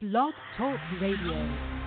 Blog Talk Radio.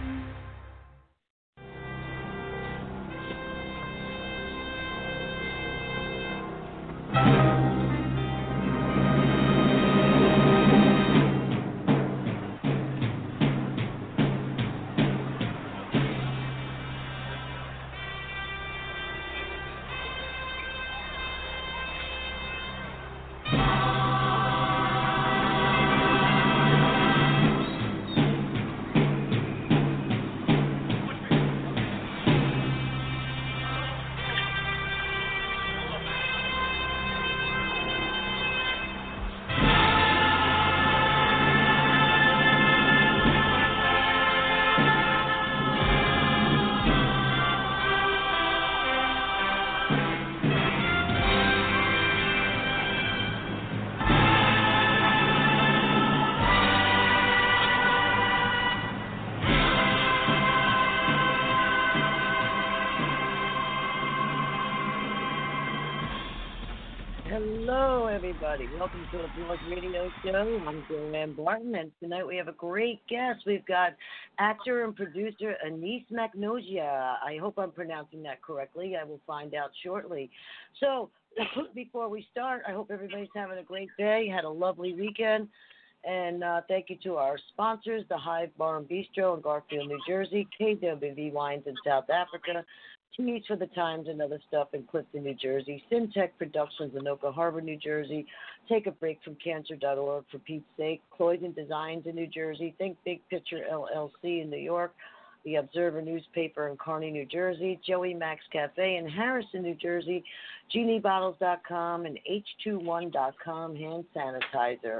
Hello, everybody. Welcome to the Blog Radio Show. I'm Joanne Barton, and tonight we have a great guest. We've got actor and producer Anis Magnogia. I hope I'm pronouncing that correctly. I will find out shortly. So, before we start, I hope everybody's having a great day, had a lovely weekend, and thank you to our sponsors, the Hive Bar and Bistro in Garfield, New Jersey, KWV Wines in South Africa, Teas for the Times and Other Stuff in Clifton, New Jersey, Syntech Productions in Oka Harbor, New Jersey, Take a Break from Cancer.org for Pete's sake, Cloyden Designs in New Jersey, Think Big Picture LLC in New York, The Observer newspaper in Kearney, New Jersey, Joey Max Cafe in Harrison, New Jersey, GenieBottles.com and H21.com hand sanitizer.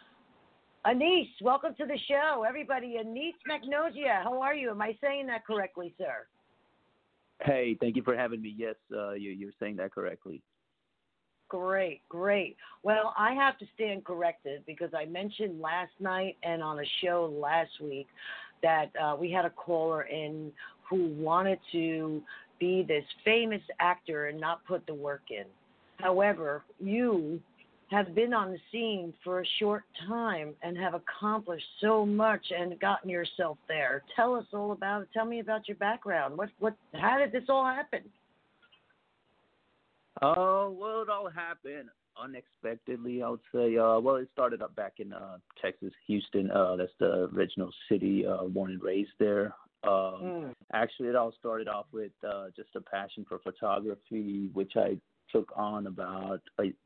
Anis, welcome to the show, everybody. Anis Magnogia, how are you? Am I saying that correctly, sir? Hey, thank you for having me. Yes, you're saying that correctly. Great, great. Well, I have to stand corrected because I mentioned last night and on a show last week that we had a caller in who wanted to be this famous actor and not put the work in. However, you have been on the scene for a short time and have accomplished so much and gotten yourself there. Tell us all about it. Tell me about your background. How did this all happen? Well, it all happened unexpectedly, I would say. Well, it started up back in Texas, Houston. That's the original city, born and raised there. Actually, it all started off with just a passion for photography, which I took on about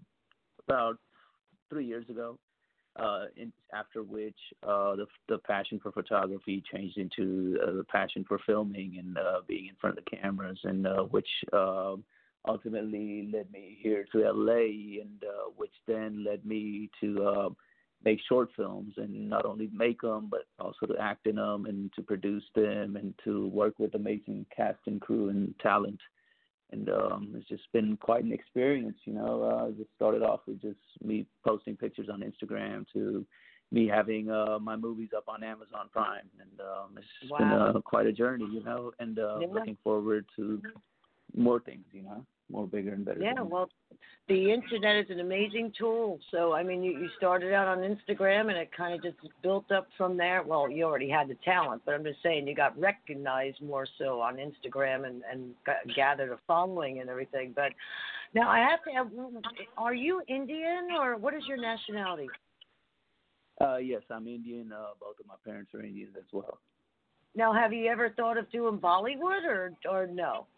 3 years ago, after which the passion for photography changed into the passion for filming and being in front of the cameras, and which ultimately led me here to LA, and which then led me to make short films and not only make them, but also to act in them and to produce them and to work with amazing cast and crew and talent. And it's just been quite an experience, you know. It started off with just me posting pictures on Instagram to me having my movies up on Amazon Prime. And it's been quite a journey, you know, and looking forward to more things, you know, more bigger and better. Yeah, well, the internet is an amazing tool. So, I mean, you started out on Instagram and it kind of just built up from there. Well, you already had the talent, but I'm just saying you got recognized more so on Instagram and gathered a following and everything. But now I have to have, are you Indian or what is your nationality? Yes, I'm Indian. Both of my parents are Indians as well. Now, have you ever thought of doing Bollywood or no?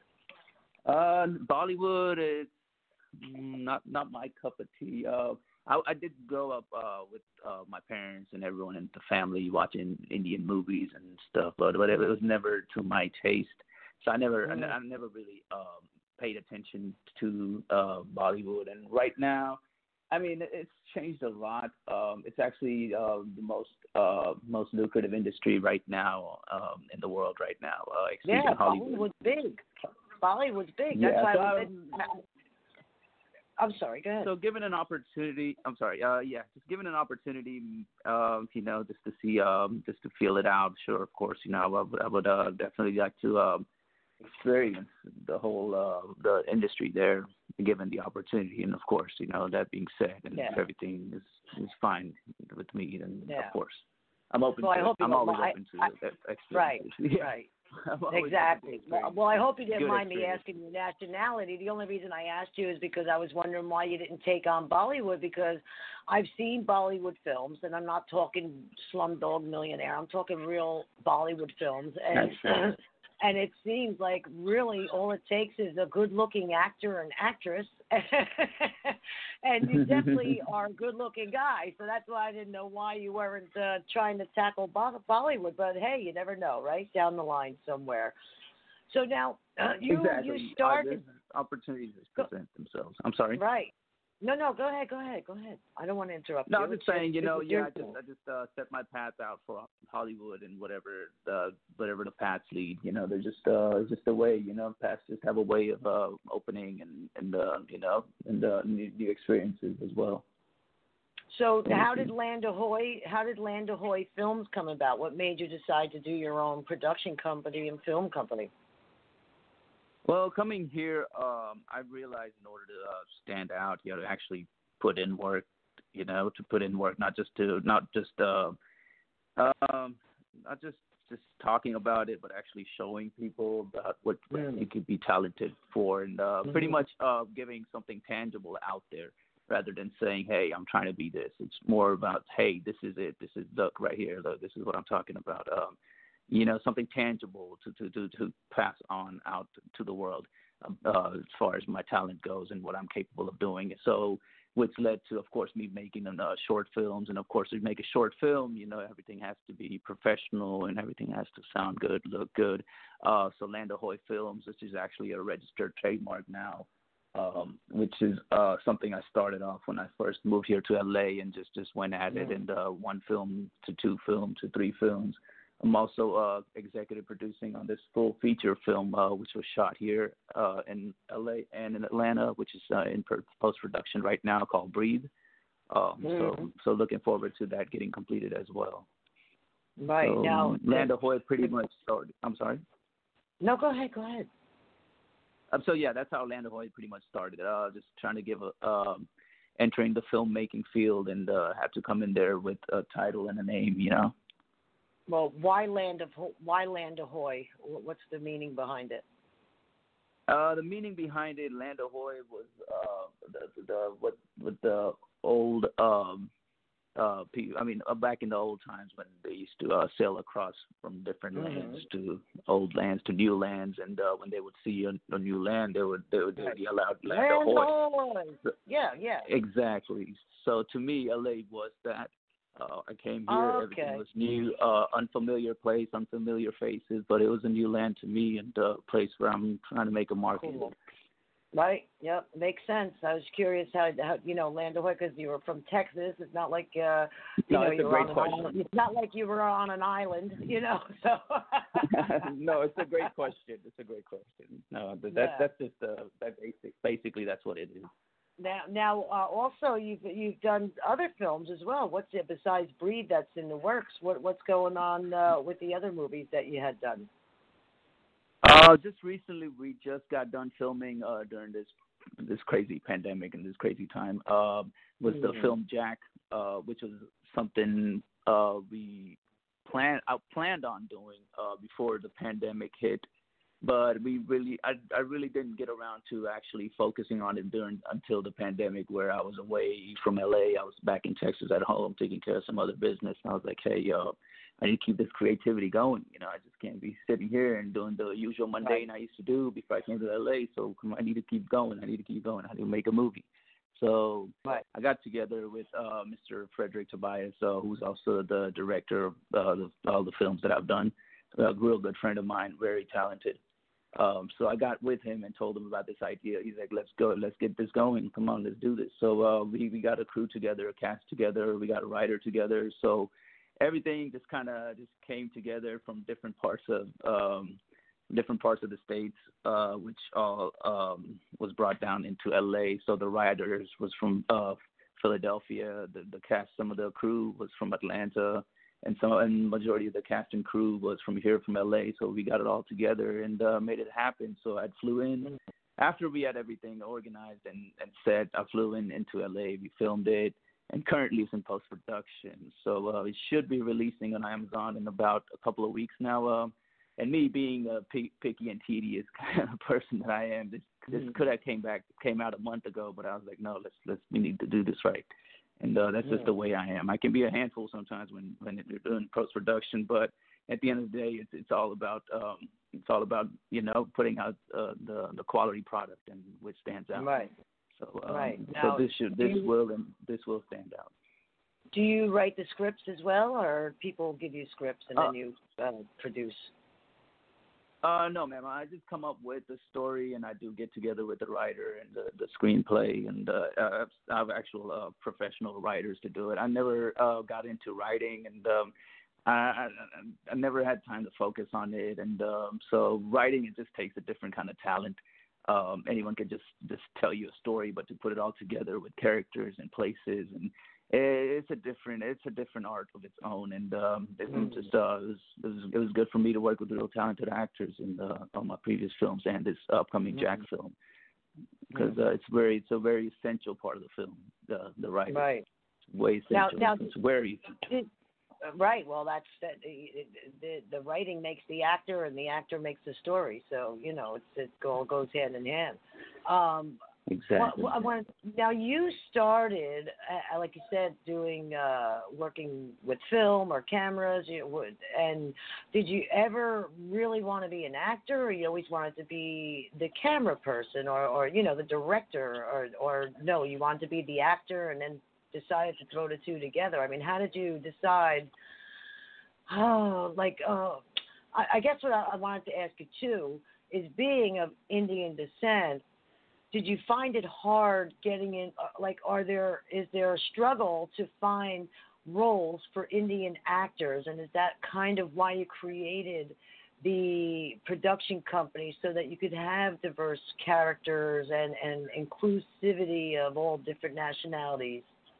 Bollywood is not my cup of tea. I did grow up with my parents and everyone in the family watching Indian movies and stuff, but it was never to my taste. So I never really paid attention to Bollywood. And right now, I mean, it's changed a lot. It's actually the most lucrative industry right now in the world right now. Yeah, Hollywood. Bollywood's big. Bollywood's big. Yeah, that's why I'm sorry, go ahead. So given an opportunity, just given an opportunity, you know, just to see, just to feel it out. Sure, of course, you know, I would definitely like to experience the whole the industry there, given the opportunity. And of course, you know, that being said, and everything is fine with me, and of course. I'm open Well, to I hope it. you I'm don't always mind. open to Right, experimentation. Yeah. right. I'm always Exactly. open to Well, I hope you didn't good mind me experience. asking your nationality. The only reason I asked you is because I was wondering why you didn't take on Bollywood, because I've seen Bollywood films, and I'm not talking Slumdog Millionaire. I'm talking real Bollywood films, and That's fair. and it seems like really all it takes is a good-looking actor and actress, and you definitely are a good-looking guy. So that's why I didn't know why you weren't trying to tackle Bollywood. But hey, you never know, right? Down the line somewhere. So now you started. Opportunities present themselves. I'm sorry. Right. No, go ahead. I don't want to interrupt No, you. I'm just saying, I just set my path out for Hollywood and whatever the paths lead. They're just it's just a way. Paths just have a way of opening and new experiences as well. So how did Land Ahoy Films come about? What made you decide to do your own production company and film company? Well, coming here, I realized in order to stand out, you got to actually put in work. Not just talking about it, but actually showing people about what you could be talented for, and pretty much giving something tangible out there rather than saying, "Hey, I'm trying to be this." It's more about, "Hey, this is it. This is look right here. Look, this is what I'm talking about." Something tangible to pass on out to the world as far as my talent goes and what I'm capable of doing. So, which led to, of course, me making short films. And, of course, to make a short film, everything has to be professional and everything has to sound good, look good. So Land Ahoy Films, which is actually a registered trademark now, which is something I started off when I first moved here to L.A. and just went at it, and 1 film to 2 films to 3 films. I'm also executive producing on this full feature film, which was shot here in LA and in Atlanta, which is in post-production right now, called Breathe. So looking forward to that getting completed as well. Right. So, now, Land Ahoy pretty much started. I'm sorry? No, go ahead. So, yeah, that's how Land Ahoy pretty much started. Just trying to give entering the filmmaking field and had to come in there with a title and a name, Well, why Land Ahoy? What's the meaning behind it? The meaning behind it, Land Ahoy, was the old back in the old times when they used to sail across from different lands to old lands to new lands, and when they would see a new land, they would yell out Land Ahoy. Yeah. Exactly. So to me, LA was that. I came here, everything was new, unfamiliar place, unfamiliar faces, but it was a new land to me and a place where I'm trying to make a mark. Cool. Right, yep, makes sense. I was curious how Land Ahoy, because you were from Texas. It's not like, it's you a were great on an question. island. It's not like you were on an island, so. No, it's a great question. No, that's just basically that's what it is. Now, also you've done other films as well. What's it besides Breathe that's in the works? What's going on with the other movies that you had done? Just recently, we just got done filming during this crazy pandemic and this crazy time. Was the film Jack, which was something we planned on doing before the pandemic hit. But I really didn't get around to actually focusing on it until the pandemic, where I was away from LA. I was back in Texas at home taking care of some other business. And I was like, hey, I need to keep this creativity going. I just can't be sitting here and doing the usual mundane I used to do before I came to LA. So I need to keep going. I need to make a movie. So I got together with Mr. Frederick Tobias, who's also the director of all the films that I've done. A real good friend of mine, very talented. So I got with him and told him about this idea. He's like, let's go, let's get this going. Come on, let's do this. So we got a crew together, a cast together. We got a writer together. So everything just came together from different parts of the states, which all was brought down into LA. So the writers was from Philadelphia. The cast, some of the crew was from Atlanta. And majority of the cast and crew was from LA, so we got it all together and made it happen. So I flew in after we had everything organized and set. I flew into LA. We filmed it, and currently it's in post-production. So it should be releasing on Amazon in about a couple of weeks now. And me being a picky and tedious kind of person that I am, this could have came out a month ago, but I was like, no, we need to do this right. And that's just the way I am. I can be a handful sometimes when you're doing post-production, but at the end of the day, it's all about putting out the quality product and which stands out. Right. So Now, this will stand out. Do you write the scripts as well, or people give you scripts and then you produce? No, ma'am. I just come up with the story, and I do get together with the writer and the screenplay, and I have actual professional writers to do it. I never got into writing, and I never had time to focus on it, and so writing, it just takes a different kind of talent. Anyone can just tell you a story, but to put it all together with characters and places, and it's a different art of its own, and it was good for me to work with real talented actors in on my previous films and this upcoming Jack film, because it's a very essential part of the film, the writing. Right. It's way essential. Now, it's very essential. Right. Well, that's the writing makes the actor, and the actor makes the story. So it all goes hand in hand. Exactly. Now you started, like you said, doing working with film or cameras. And did you ever really want to be an actor, or you always wanted to be the camera person, or the director, or no, you wanted to be the actor and then decided to throw the two together? I mean, how did you decide? I guess what I wanted to ask you too is, being of Indian descent, did you find it hard getting in? Is there a struggle to find roles for Indian actors, and is that kind of why you created the production company, so that you could have diverse characters and inclusivity of all different nationalities?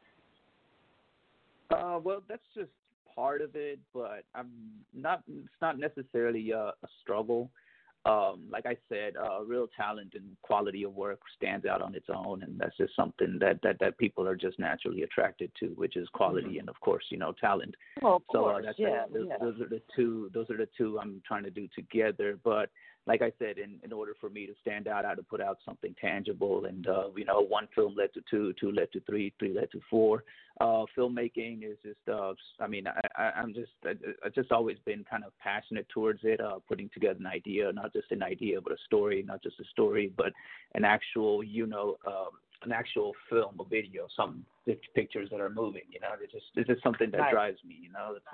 Well, that's just part of it, but it's not necessarily a struggle. Like I said, real talent and quality of work stands out on its own, and that's just something that people are just naturally attracted to, which is quality and, of course, talent. Well, of course, those are the two I'm trying to do together. But like I said, in order for me to stand out, I had to put out something tangible, and one film led to two led to three led to four. Filmmaking is just, I've just always been kind of passionate towards it, putting together an idea, not just an idea, but a story, not just a story, but an actual, an actual film, a video, some pictures that are moving. It's just something that drives me.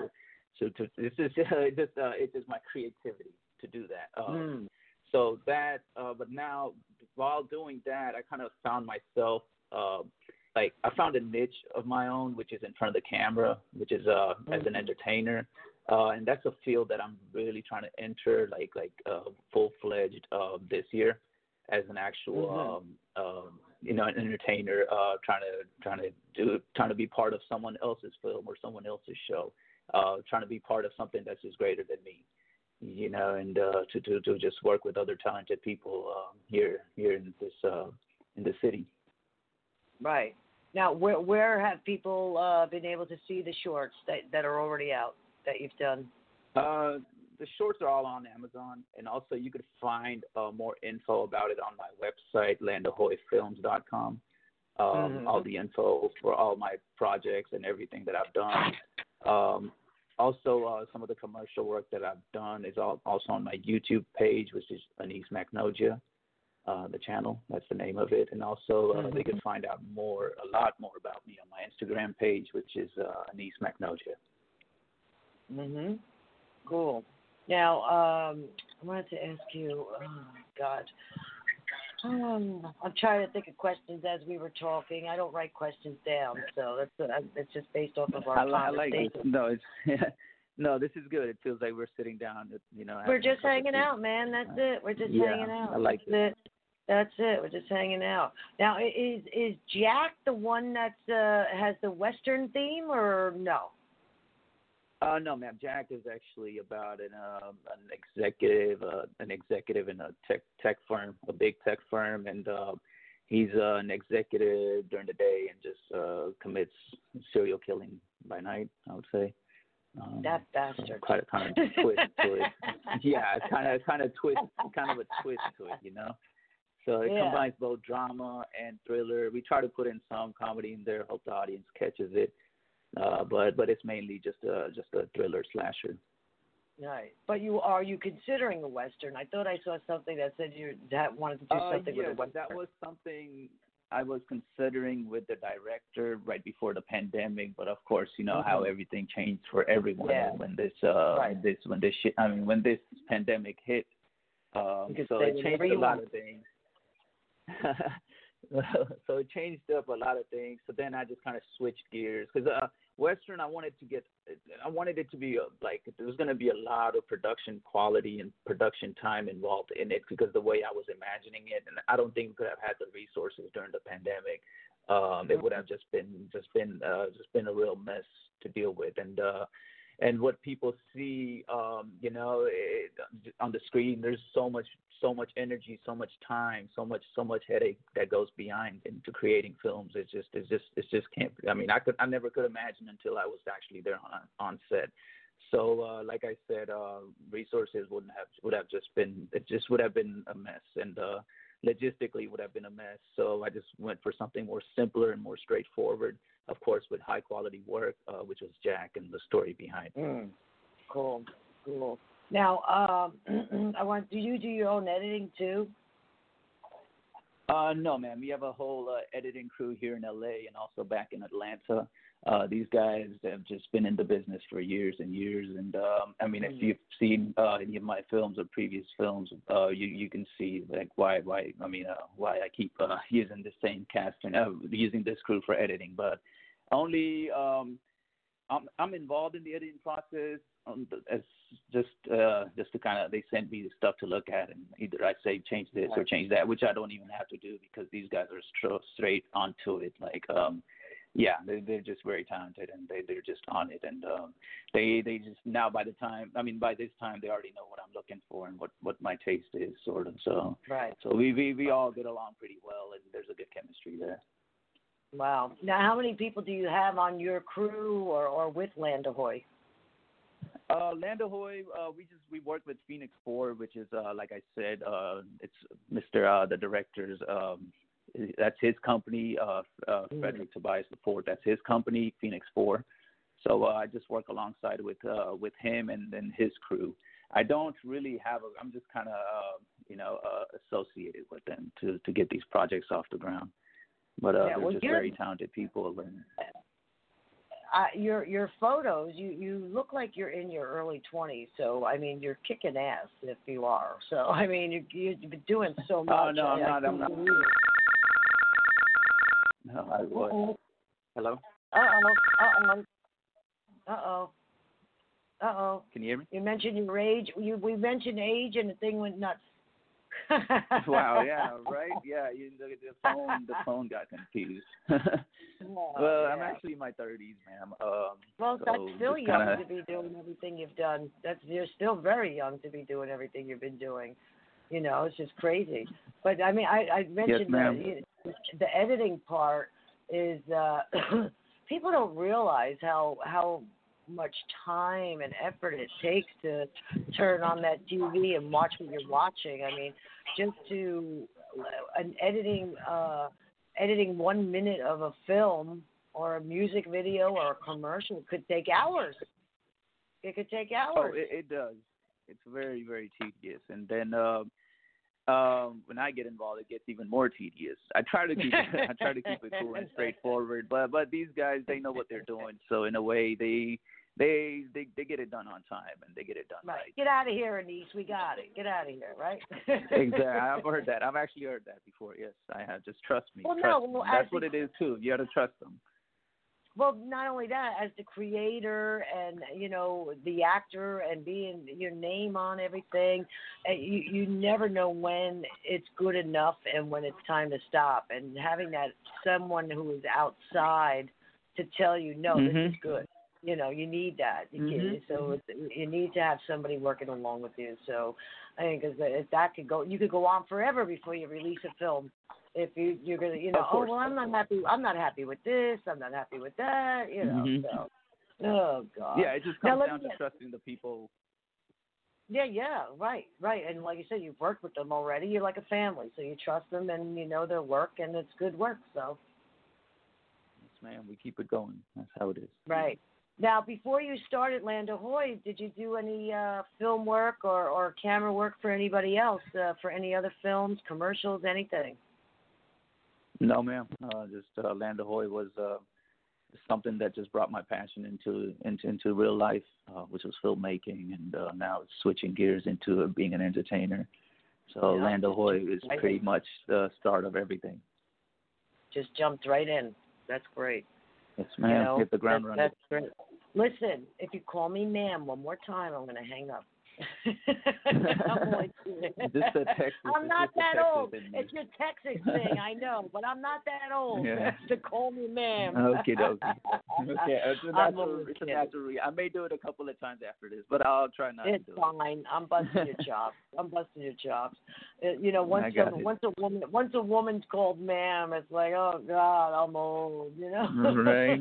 It's just my creativity to do that. So that, but now while doing that, I kind of found myself, I found a niche of my own, which is in front of the camera, which is as an entertainer, and that's a field that I'm really trying to enter, full-fledged this year, as an actual, an entertainer, trying to be part of someone else's film or someone else's show, trying to be part of something that's just greater than me. And to just work with other talented people here in this city. Right. Now, where have people been able to see the shorts that are already out that you've done? The shorts are all on Amazon, and also you could find more info about it on my website, landahoyfilms.com. All the info for all my projects and everything that I've done. Also, some of the commercial work that I've done is also on my YouTube page, which is Anis Magnogia, the channel. That's the name of it. And also, they can find out a lot more about me on my Instagram page, which is Anis Magnogia. Cool. Now, I wanted to ask you, I'm trying to think of questions as we were talking. I don't write questions down, so it's just based off of our conversation. I like this. No, this is good. It feels like we're sitting down. We're just hanging out, man. That's it. We're just hanging out. I like it. That's it. We're just hanging out. Now, is Jack the one that has the Western theme, or no? No, ma'am. Jack is actually about an executive in a tech firm, a big tech firm, and he's an executive during the day and just commits serial killing by night, I would say. That bastard. Quite a kind of twist to it. Yeah, kind of a twist to it, you know. So it combines both drama and thriller. We try to put in some comedy in there, hope the audience catches it. But it's mainly just a thriller slasher. Right. But are you considering a Western? I thought I saw something that said you wanted to do something with a Western. That was something I was considering with the director right before the pandemic, but of course, you know how everything changed for everyone when this when this pandemic hit. So it changed a lot of things. So it changed up a lot of things. So then I just kind of switched gears because Western, I wanted it to be like there was going to be a lot of production quality and production time involved in it because the way I was imagining it, and I don't think we could have had the resources during the pandemic. It would have just been a real mess to deal with, and what people see, on the screen, there's so much energy, so much time, so much headache that goes behind into creating films. It just can't. I mean, I never could imagine until I was actually there on set. So, like I said, resources would have been a mess, and logistically would have been a mess. So I just went for something more simpler and more straightforward. Of course, with high quality work, which was Jack and the story behind. Cool. Now, do you do your own editing too? No, man. We have a whole editing crew here in LA and also back in Atlanta. These guys have just been in the business for years and years. And I mean, if you've seen any of my films or previous films, you can see like why I keep using the same cast and using this crew for editing. But only I'm involved in the editing process. As just to kind of, they send me the stuff to look at, and either I say change this or change that, which I don't even have to do because these guys are straight onto it. Like, they're just very talented, and they're just on it, and they just now by this time they already know what I'm looking for and what my taste is, sort of. So So we all get along pretty well, and there's a good chemistry there. Wow. Now, how many people do you have on your crew or with Land Ahoy? Land Ahoy, we work with Phoenix 4, which is like I said, it's Mr. The director's. That's his company. Frederick Tobias IV. That's his company, Phoenix 4. So I just work alongside with him and then his crew. I don't really have I'm just kind of associated with them to get these projects off the ground. But they're just very talented people. And your photos, you look like you're in your early 20s. So I mean, you're kicking ass if you are. So I mean, you've been doing so much. Oh no, I'm not. No, I was. Hello. Can you hear me? You mentioned your age. We mentioned age, and the thing went nuts. Wow, yeah, right? Yeah, the phone got confused. Well, I'm actually in my 30s, ma'am. Well, that's still young to be doing everything you've done. You're still very young to be doing everything you've been doing. You know, it's just crazy. But, I mean, I mentioned the editing part is people don't realize how much time and effort it takes to turn on that TV and watch what you're watching. I mean, just to editing 1 minute of a film or a music video or a commercial could take hours. It could take hours. Oh, it does. It's very, very tedious. And then when I get involved, it gets even more tedious. I try to keep it cool and straightforward, but these guys, they know what they're doing. So in a way, they get it done on time and they get it done right. Get out of here, Anise. We got it. Get out of here, right? Exactly. I've heard that. I've actually heard that before. Yes, I have. Just trust me. Well, that's what it is too. You got to trust them. Well, not only that, as the creator and, you know, the actor and being your name on everything, you never know when it's good enough and when it's time to stop. And having that someone who is outside to tell you, no, this is good. You know, you need that. So you need to have somebody working along with you. So I think that could go, you could go on forever before you release a film. If you're gonna, Of course, I'm not happy with this. I'm not happy with that. Mhm. So. Oh God. Yeah, it just Now, comes down to trusting the people. Yeah, right. And like you said, you've worked with them already. You're like a family, so you trust them, and you know their work, and it's good work. So. Yes, ma'am. We keep it going. That's how it is. Right. Now, before you started Land Ahoy, did you do any film work or camera work for anybody else, for any other films, commercials, anything? No, ma'am. Just Land Ahoy was something that just brought my passion into real life, which was filmmaking, and now it's switching gears into being an entertainer. So Yeah, Land Ahoy is pretty much the start of everything. Just jumped right in. That's great. Yes, ma'am. Hit the ground running. That's great. Listen, if you call me ma'am one more time, I'm going to hang up. I'm not that old. It's your Texas thing, I know, but I'm not that old to call me ma'am. Okay. It's a natural. I may do it a couple of times after this, but I'll try not to do it. It's fine. I'm busting your chops. Once a woman's called ma'am, it's like, oh God, I'm old. Right.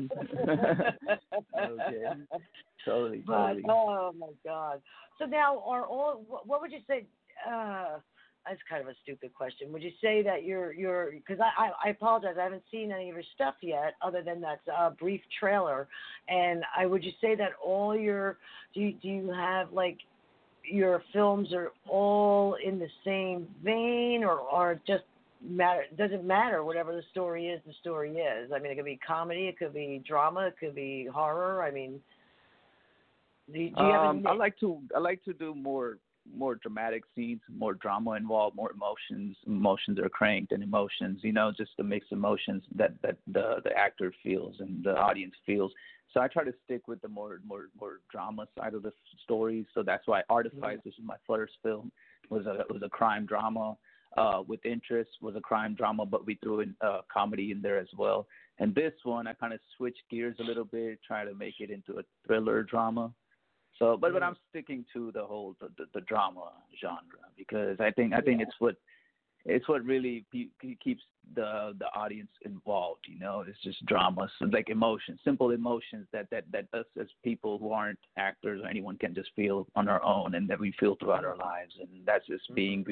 Okay. Totally. Oh my God. So now, what would you say? That's kind of a stupid question. Would you say that you're? Because I apologize, I haven't seen any of your stuff yet, other than that brief trailer. And would you say that all your do you have like your films are all in the same vein, or just matter? Doesn't matter. Whatever the story is, the story is. I mean, it could be comedy, it could be drama, it could be horror. I mean. Do you have I like to do more dramatic scenes, more drama involved, more emotions. Emotions are cranked, and emotions, just the mixed emotions that the actor feels and the audience feels. So I try to stick with the more drama side of the story. So that's why Artifice, which is my first film, was a crime drama with interest, was a crime drama, but we threw in comedy in there as well. And this one, I kind of switched gears a little bit, try to make it into a thriller drama. So, but I'm sticking to the whole the drama genre, because I think it's what really keeps the audience involved. It's just drama, so like emotions, simple emotions that us as people who aren't actors or anyone can just feel on our own, and that we feel throughout our lives, and that's just being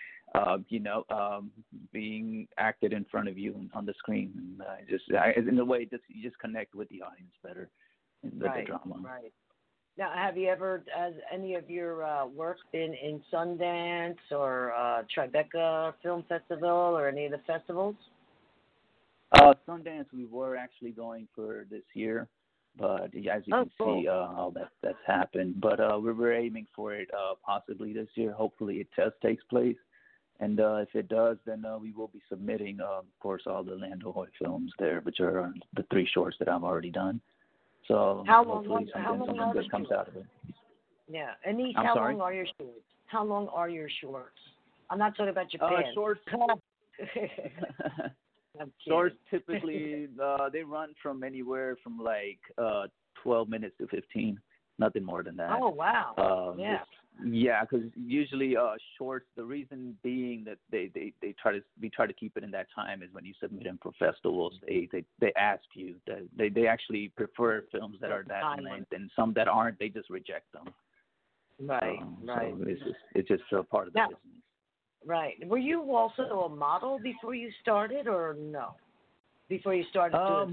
acted in front of you on the screen, and in a way, you just connect with the audience better in the drama. Right. Now, have you ever, has any of your work been in Sundance or Tribeca Film Festival or any of the festivals? Sundance, we were actually going for this year, but as you can see, all that's happened. But we're aiming for it possibly this year. Hopefully, it takes place, and if it does, then we will be submitting, of course, all the Land Ahoy films there, which are the 3 shorts that I've already done. So hopefully something good comes out of it. Yeah, Anise, how long are your shorts? How long are your shorts? I'm not talking about your pants. Shorts. Shorts typically they run from anywhere from like 12 minutes to 15, nothing more than that. Oh wow! Yeah, because usually shorts. The reason being that we try to keep it in that time is when you submit them for festivals. They ask you that they actually prefer films that are that length, and some that aren't, they just reject them. Right. So it's just a part of the business. Right. Were you also a model before you started, or no? Before you started doing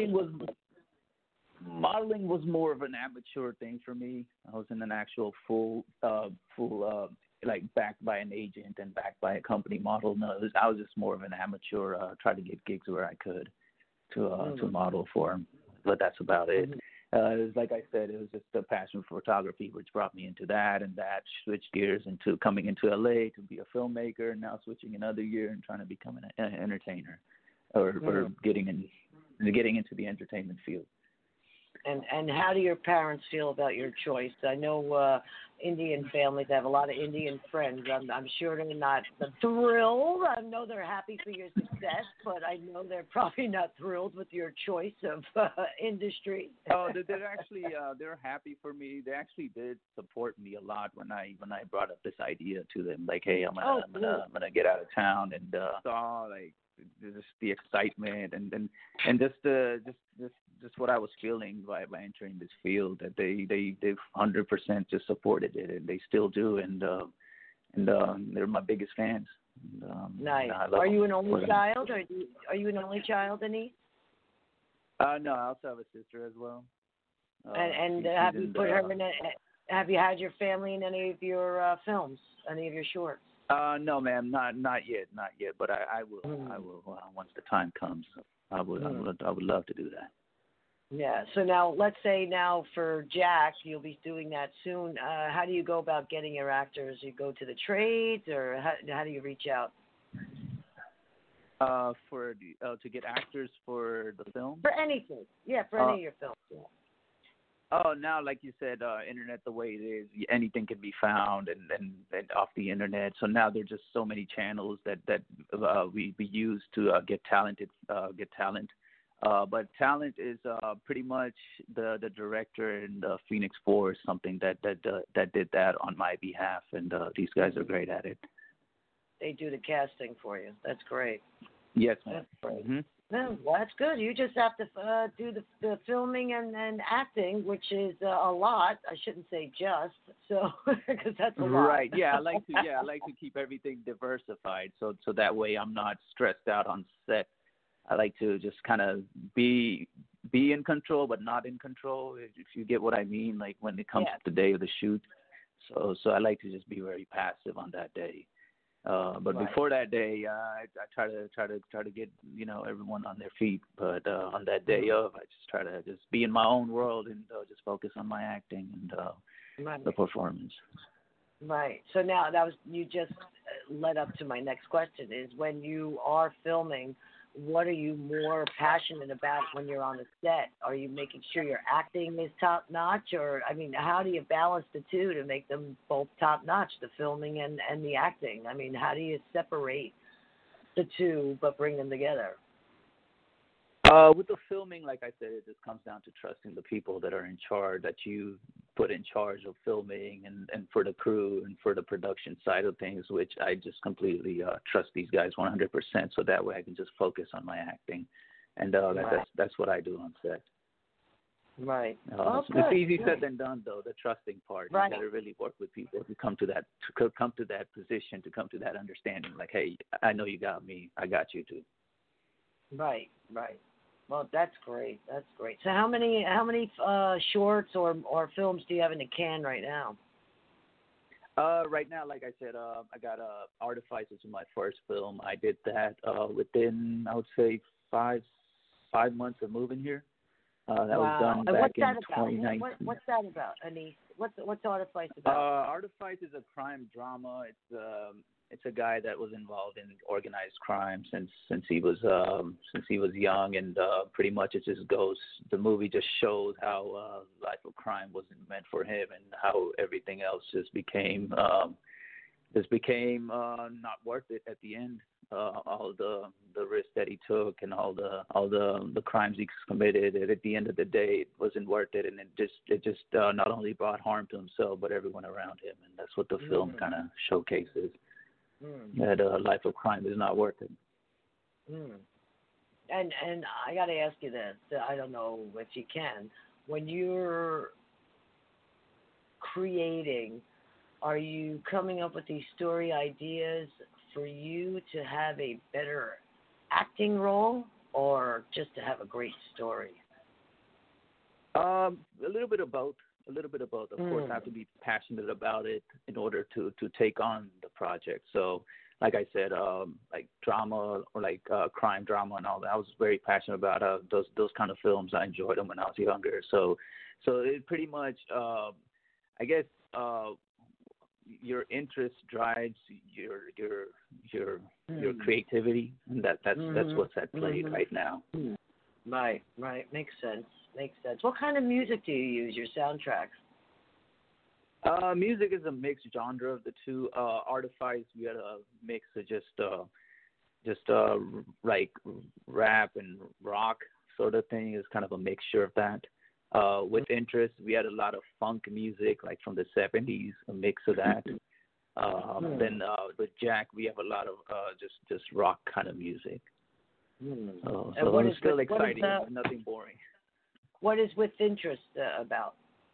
Modeling was more of an amateur thing for me. I was in an actual full like backed by an agent and backed by a company model. No, I was just more of an amateur, try to get gigs where I could to model for them. But that's about it. It was, like I said, it was just a passion for photography, which brought me into that, and that switched gears into coming into LA to be a filmmaker, and now switching another year and trying to become an entertainer, or getting into the entertainment field. And how do your parents feel about your choice? I know Indian families have a lot of Indian friends. I'm sure they're not thrilled. I know they're happy for your success, but I know they're probably not thrilled with your choice of industry. Oh, they're actually they're happy for me. They actually did support me a lot when I brought up this idea to them. Like, hey, I'm gonna get out of town, and saw like just the excitement and just what I was feeling by entering this field, that they've 100% just supported it, and they still do, and they're my biggest fans. And, nice. I love Are you an them. only child, or are you an only child, Anise? No, I also have a sister as well. And she's have you in put her in? Have you had your family in any of your films, any of your shorts? No, ma'am, not yet, But I will. I will once the time comes. I would love to do that. Yeah. So now, let's say now for Jack, you'll be doing that soon. How do you go about getting your actors? You go to the trades, or how do you reach out? To get actors for the film? For anything. Yeah, for any of your films. Yeah. Oh, now, like you said, internet the way it is, anything can be found and off the internet. So now there's just so many channels that we use to get talent. But talent is pretty much the director and Phoenix Force, something that did that on my behalf, and these guys are great at it. They do the casting for you. That's great. Yes, ma'am. That's great. Mm-hmm. No, well, that's good. You just have to do the filming and acting, which is a lot. I shouldn't say just, so because that's a lot. Right. Yeah, I like to keep everything diversified, so that way I'm not stressed out on set. I like to just kind of be in control, but not in control. If you get what I mean, like when it comes to the day of the shoot. So I like to just be very passive on that day. But right. Before that day, I try to get everyone on their feet. But on that day of, I just try to just be in my own world and just focus on my acting and the performance. Right. So now you just led up to my next question: is when you are filming, what are you more passionate about when you're on the set? Are you making sure your acting is top notch, or how do you balance the two to make them both top notch, the filming and the acting? How do you separate the two but bring them together? With the filming, like I said, it just comes down to trusting the people that are in charge, that you put in charge of filming and for the crew and for the production side of things, which I just completely trust these guys 100%, so that way I can just focus on my acting. And that's what I do on set. Right. It's easy said than done, though, the trusting part. Right. You got to really work with people to come to that position, to come to that understanding, like, hey, I know you got me, I got you too. Right. Well, that's great. So how many shorts or films do you have in the can right now? Right now, like I said, I got Artifices in my first film. I did that within, I would say, five months of moving here. That was done back in 2019. What's that about, Anise? What's Artifice about? Artifice is a crime drama. It's a guy that was involved in organized crime since he was young, and pretty much it just goes. The movie just shows how life of crime wasn't meant for him, and how everything else just became not worth it at the end. All the risks that he took and all the crimes he committed, and at the end of the day, it wasn't worth it, and it just not only brought harm to himself but everyone around him, and that's what the film kind of showcases. That life of crime is not worth it. And I got to ask you this. I don't know if you can. When you're creating, are you coming up with these story ideas for you to have a better acting role, or just to have a great story? A little bit of both. Of course, I have to be passionate about it in order to take on the project. So, like I said, like drama or like crime drama and all that, I was very passionate about those kind of films. I enjoyed them when I was younger. So it pretty much, I guess, your interest drives your creativity, and that's what's at play right now. Right. Makes sense. What kind of music do you use, your soundtracks? Music is a mixed genre of the two. Artifice, we had a mix of just like rap and rock sort of thing. Is kind of a mixture of that. With Interest, we had a lot of funk music, like from the 70s, a mix of that. Then with Jack, we have a lot of just rock kind of music. So it's still exciting. Nothing boring. What is With Interest about?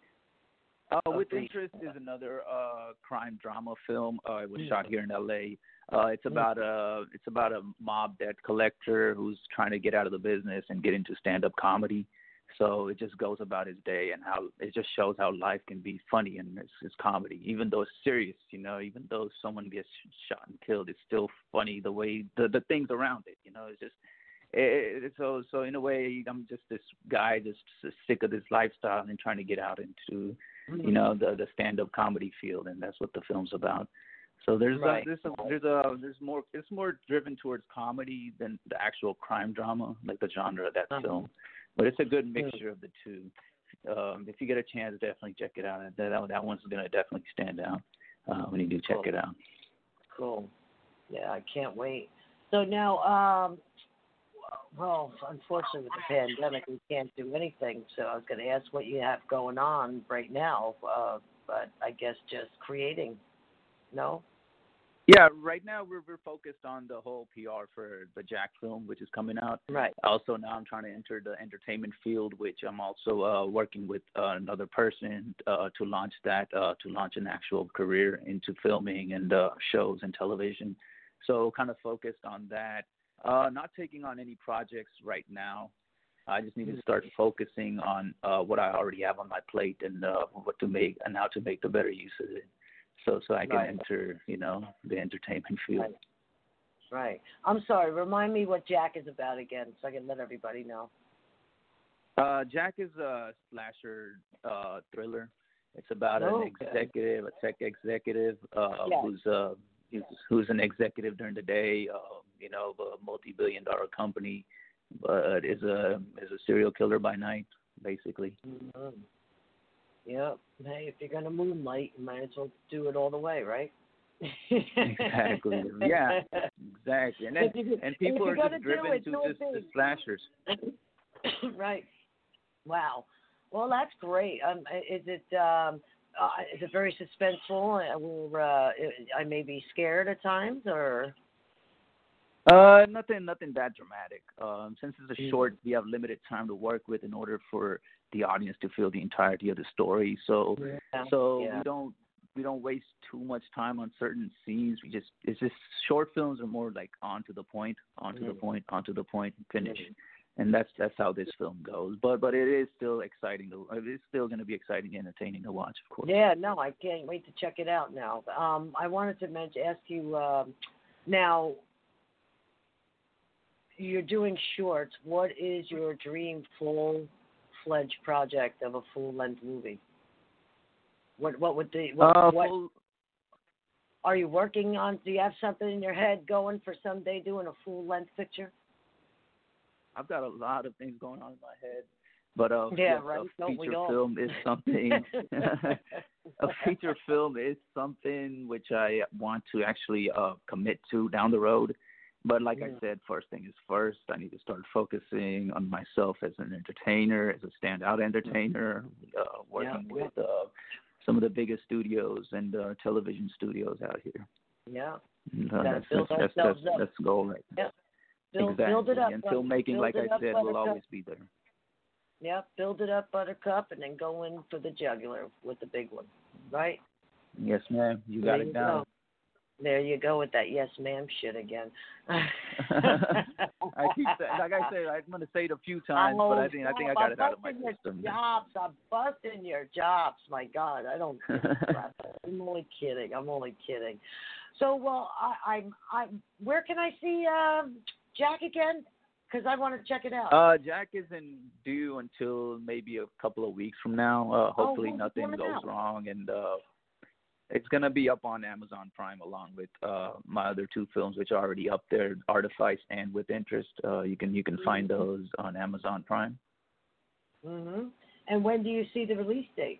With Interest is another crime drama film. It was shot here in L.A. It's about a mob debt collector who's trying to get out of the business and get into stand-up comedy. So it just goes about his day and how it just shows how life can be funny and it's comedy, even though it's serious. Even though someone gets shot and killed, it's still funny the way the things around it. It's just so in a way, I'm just this guy just sick of this lifestyle and trying to get out into the stand-up comedy field, and that's what the film's about. So there's more. It's more driven towards comedy than the actual crime drama, like the genre of that film. But it's a good mixture of the two. If you get a chance, definitely check it out. That one's gonna definitely stand out when you do check it out. Cool. Yeah, I can't wait. So now, well, unfortunately with the pandemic, we can't do anything. So I was going to ask what you have going on right now, but I guess just creating. No? Yeah, right now we're focused on the whole PR for the Jack film, which is coming out. Right. Also, now I'm trying to enter the entertainment field, which I'm also working with another person to launch an actual career into filming and shows and television. So kind of focused on that. Not taking on any projects right now. I just need to start focusing on what I already have on my plate and what to make and how to make the better use of it. So I can enter, the entertainment field. Right. I'm sorry. Remind me what Jack is about again, so I can let everybody know. Jack is a slasher thriller. It's about a tech executive, who's an executive during the day, of a multi-billion-dollar company, but is a serial killer by night, basically. Mm-hmm. Yep. Hey, if you're gonna moonlight, you might as well do it all the way, right? Exactly. Yeah. Exactly. And people are just driven to just the slashers. Right. Wow. Well, that's great. Is it very suspenseful? I may be scared at times, or. Nothing that dramatic. Since it's a short, we have limited time to work with in order for the audience to feel the entirety of the story. So we don't waste too much time on certain scenes. It's just short films are more like on to the point, finish. And that's how this film goes. But it is still exciting. It's still going to be exciting and entertaining to watch, of course. Yeah, no, I can't wait to check it out now. I wanted to ask you now. You're doing shorts. What is your dream full-fledged project of a full-length movie? What are you working on? Do you have something in your head going for someday doing a full-length picture? I've got a lot of things going on in my head, but a feature film is something. A feature film is something which I want to actually commit to down the road. But like I said, first thing is first. I need to start focusing on myself as an entertainer, as a standout entertainer, working with some of the biggest studios and television studios out here. Yeah. That's the goal right now. Yeah. Build it up. And filmmaking, like I said, will always be there. Yeah, build it up, Buttercup, and then go in for the jugular with the big one, right? Yes, ma'am. You got it down. There you go with that yes ma'am shit again. I keep saying, like I said, I'm going to say it a few times, but I think I got it out of my system. I'm busting your chops. My God, I don't. I'm only kidding. So, well, I'm. Where can I see Jack again? Because I want to check it out. Jack isn't due until maybe a couple of weeks from now. Hopefully nothing goes wrong, and it's going to be up on Amazon Prime along with my other two films, which are already up there, Artifice and With Interest. You can find those on Amazon Prime. Mm-hmm. And when do you see the release date?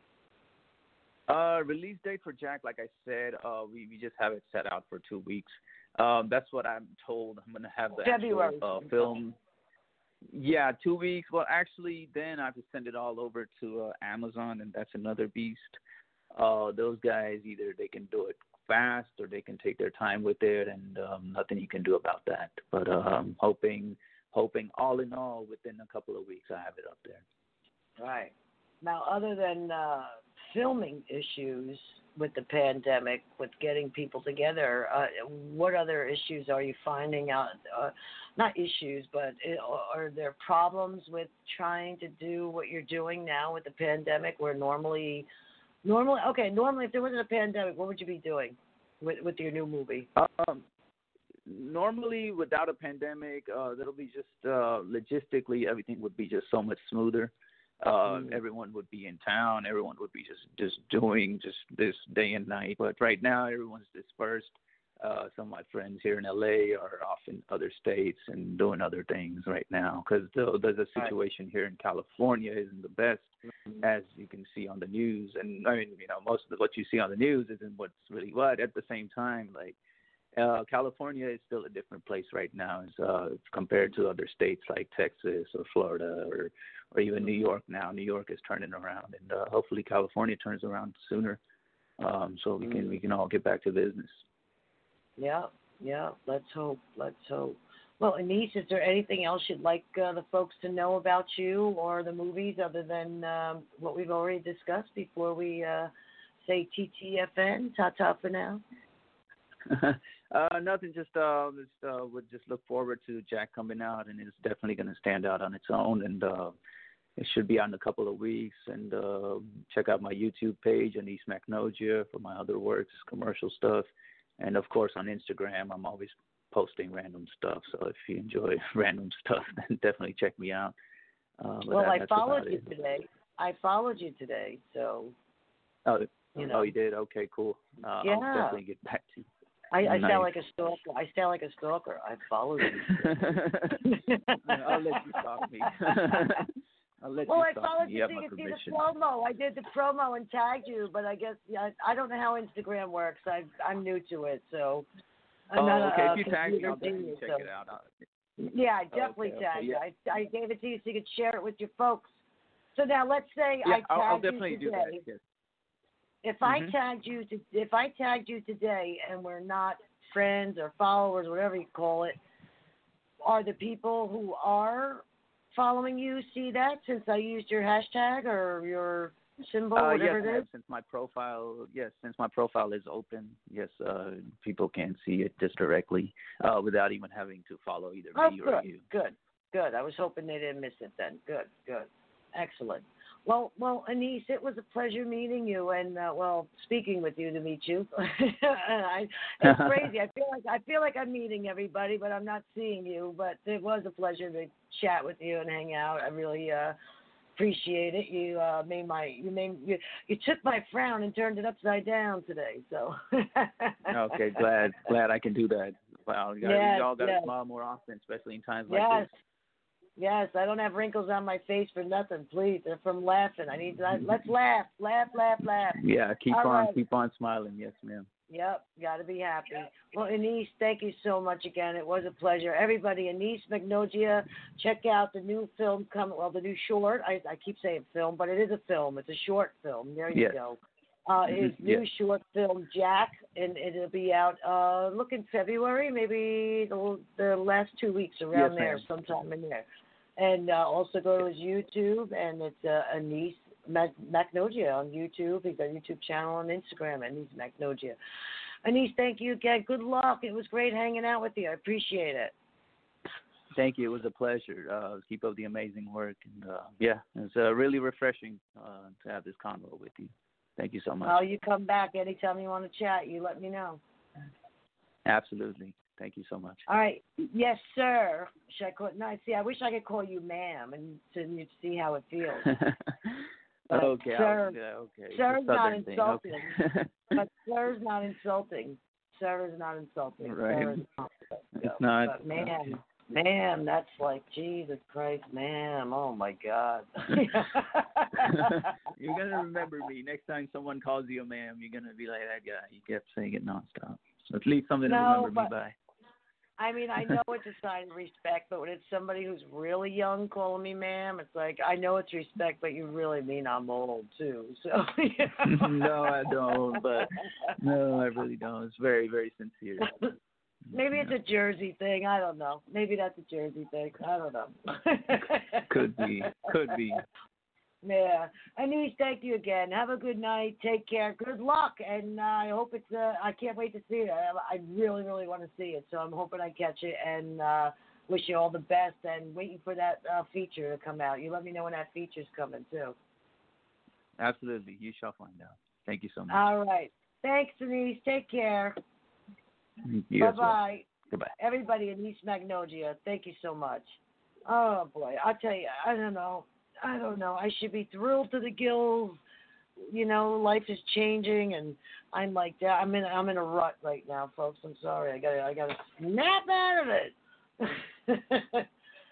Release date for Jack, like I said, we just have it set out for 2 weeks. That's what I'm told. I'm going to have the February. actual film. Yeah, 2 weeks. Well, actually, then I have to send it all over to Amazon, and that's another beast. Those guys, either they can do it fast or they can take their time with it, and nothing you can do about that. But hoping all in all within a couple of weeks I have it up there. Right. Now, other than filming issues with the pandemic, with getting people together, what other issues are you finding out? Not issues, but are there problems with trying to do what you're doing now with the pandemic, where normally if there wasn't a pandemic, what would you be doing with your new movie? Normally, without a pandemic, that'll be just logistically, everything would be just so much smoother. Everyone would be in town. Everyone would be just doing this day and night. But right now, everyone's dispersed. Some of my friends here in LA are off in other states and doing other things right now, because the situation here in California isn't the best, as you can see on the news. And I mean, most of what you see on the news isn't what's really what. At the same time, like, California is still a different place right now as compared to other states like Texas or Florida or even New York now. New York is turning around, and hopefully California turns around sooner, so we can all get back to business. Yeah. Let's hope. Well, Anis, is there anything else you'd like the folks to know about you or the movies other than what we've already discussed before we say TTFN, ta-ta for now? Nothing. Just would just look forward to Jack coming out, and it's definitely going to stand out on its own. And it should be out in a couple of weeks. And check out my YouTube page, Anis Magnogia, for my other works, commercial stuff. And of course on Instagram, I'm always posting random stuff. So if you enjoy random stuff, then definitely check me out. Well, I followed you today. So. Oh, you did? Okay, cool. Yeah. I'll definitely get back to you. I sound like a stalker. I followed you. I'll let you stalk me. I followed you so you could see the promo. I did the promo and tagged you, but I guess I don't know how Instagram works. I'm new to it, so I'm not okay. If you tag me, I'll definitely check it out. Yeah, I definitely tagged you. I gave it to you so you could share it with your folks. So now let's say I'll definitely do that. Yes. If I tagged you today and we're not friends or followers, whatever you call it, are the people who are following you see that since I used your hashtag or your symbol, whatever it is? Since my profile is open, yes, people can see it just directly without even having to follow either me or you. Good. I was hoping they didn't miss it then. Good. Excellent. Well, Anis, it was a pleasure meeting you, and speaking with you to meet you. It's crazy. I feel like I'm meeting everybody, but I'm not seeing you. But it was a pleasure to chat with you and hang out. I really appreciate it. You you took my frown and turned it upside down today. So. Okay, glad I can do that. Wow, y'all got to smile more often, especially in times like this. Yes, I don't have wrinkles on my face for nothing. Please, they're from laughing. Let's laugh. Yeah, keep on smiling. Yes, ma'am. Yep, got to be happy. Well, Anis, thank you so much again. It was a pleasure. Everybody, Anis Magnogia, check out the new film the new short. I keep saying film, but it is a film. It's a short film. There you go. His new short film, Jack, and it'll be out, look in February, maybe the last 2 weeks around there, sometime in there. And also go to his YouTube, and it's Anis Magnogia on YouTube. He's got a YouTube channel and Instagram, Anis Magnogia. Anis, thank you again. Good luck. It was great hanging out with you. I appreciate it. Thank you. It was a pleasure. Keep up the amazing work. And, it's really refreshing to have this convo with you. Thank you so much. Oh, you come back anytime you want to chat. You let me know. Absolutely. Thank you so much. All right. Yes, sir. Should I call? No, see, I wish I could call you ma'am and you'd see how it feels. Okay. Sir, okay. Sir's not insulting. Okay. But sir's not insulting. Sir is not insulting. Right. It's But not. ma'am, that's like, Jesus Christ, ma'am. Oh, my God. You're going to remember me. Next time someone calls you a ma'am, you're going to be like that guy. You kept saying it nonstop. So at least something to remember me by. I mean, I know it's a sign of respect, but when it's somebody who's really young calling me ma'am, it's like, I know it's respect, but you really mean I'm old, too. So, No, I don't, but no, I really don't. It's very, very sincere. Maybe it's a Jersey thing. I don't know. Maybe that's a Jersey thing. I don't know. Could be. Yeah. Anise, thank you again. Have a good night. Take care. Good luck. And I hope it's, I can't wait to see it. I really, really want to see it. So I'm hoping I catch it and wish you all the best and waiting for that feature to come out. You let me know when that feature's coming, too. Absolutely. You shall find out. Thank you so much. All right. Thanks, Anise. Take care. You as well. Bye-bye. Goodbye. Everybody in East Magnolia, thank you so much. Oh, boy. I'll tell you, I don't know. I should be thrilled to the gills. You know, life is changing, and I'm like that. I'm in a rut right now, folks. I'm sorry. I gotta snap out of it.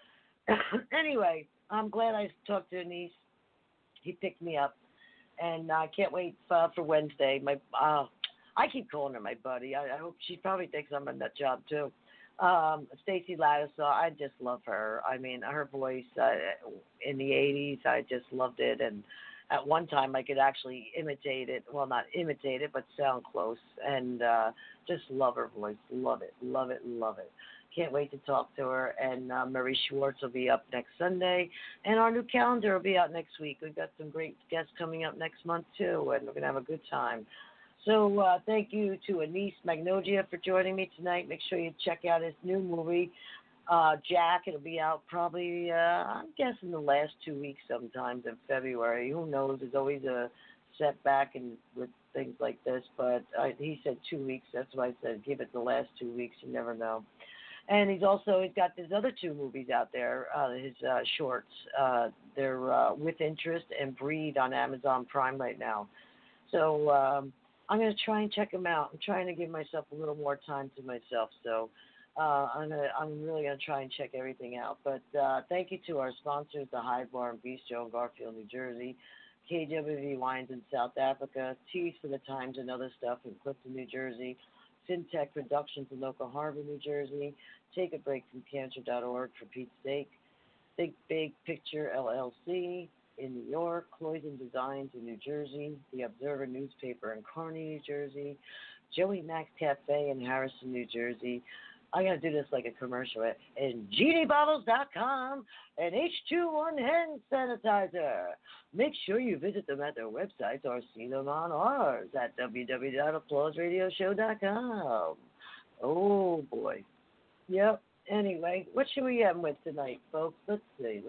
Anyway, I'm glad I talked to Anise. He picked me up, and I can't wait for Wednesday. I keep calling her my buddy. I hope she probably thinks I'm a nut job too. Stacey Ladisaw, I just love her. I mean, her voice in the 80s, I just loved it. And at one time, I could actually imitate it. Well, not imitate it, but sound close. And just love her voice. Love it, love it, love it. Can't wait to talk to her. And Marie Schwartz will be up next Sunday. And our new calendar will be out next week. We've got some great guests coming up next month, too. And we're going to have a good time. So thank you to Anise Magnogia for joining me tonight. Make sure you check out his new movie, Jack. It'll be out probably, I'm guessing, the last 2 weeks sometimes in February. Who knows? There's always a setback with things like this. But he said 2 weeks. That's why I said give it the last 2 weeks. You never know. And he's got his other two movies out there, his shorts. They're With Interest and Breed on Amazon Prime right now. So I'm going to try and check them out. I'm trying to give myself a little more time to myself. So I'm really going to try and check everything out. But thank you to our sponsors, the Hive Bar and Bistro in Garfield, New Jersey, KWV Wines in South Africa, Teas for the Times and Other Stuff in Clifton, New Jersey, Syntech Productions in Local Harbor, New Jersey, Take a Break from Cancer.org for Pete's sake, Think Big Picture LLC in New York, Cloyden Designs in New Jersey, The Observer newspaper in Kearney, New Jersey, Joey Max Cafe in Harrison, New Jersey. I got to do this like a commercial. And GDBottles.com and H21 hand sanitizer. Make sure you visit them at their websites or see them on ours at www.applauseradioshow.com. Oh, boy. Yep. Anyway, what should we end with tonight, folks? Let's see.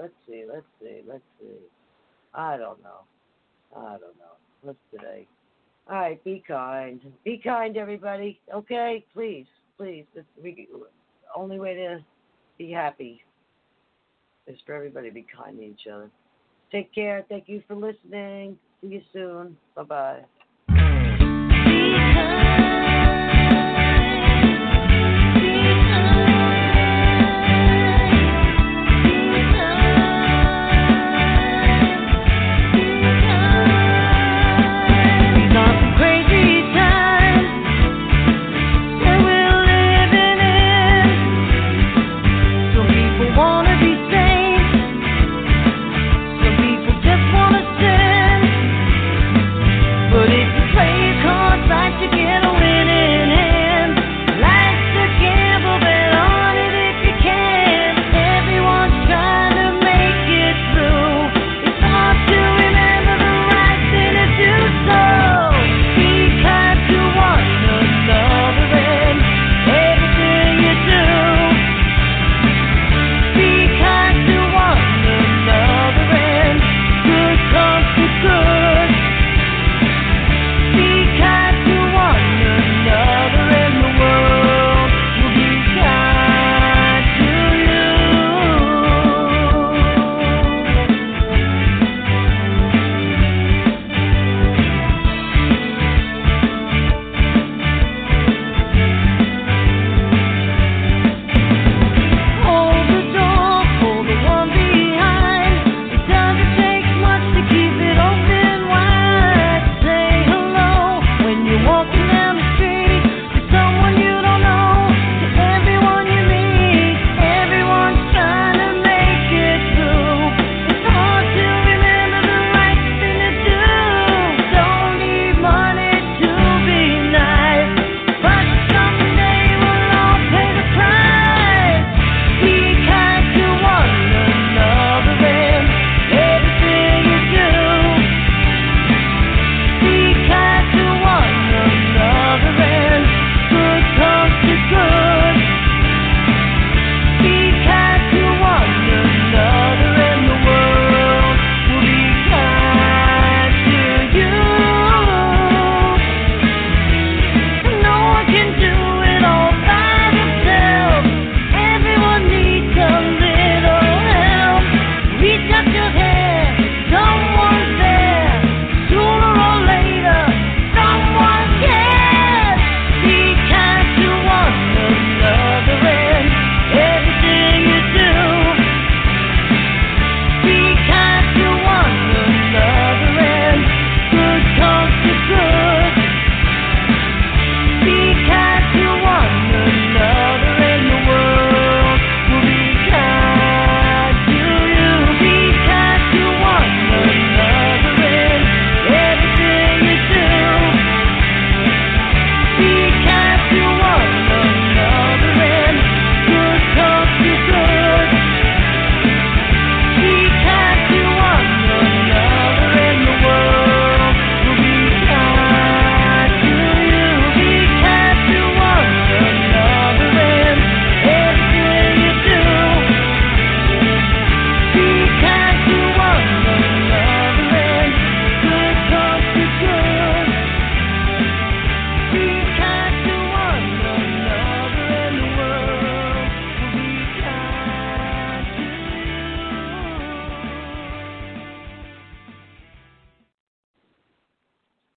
I don't know. What's today? All right, be kind. Be kind, everybody. Okay? Please. Only way to be happy is for everybody to be kind to each other. Take care. Thank you for listening. See you soon. Bye-bye.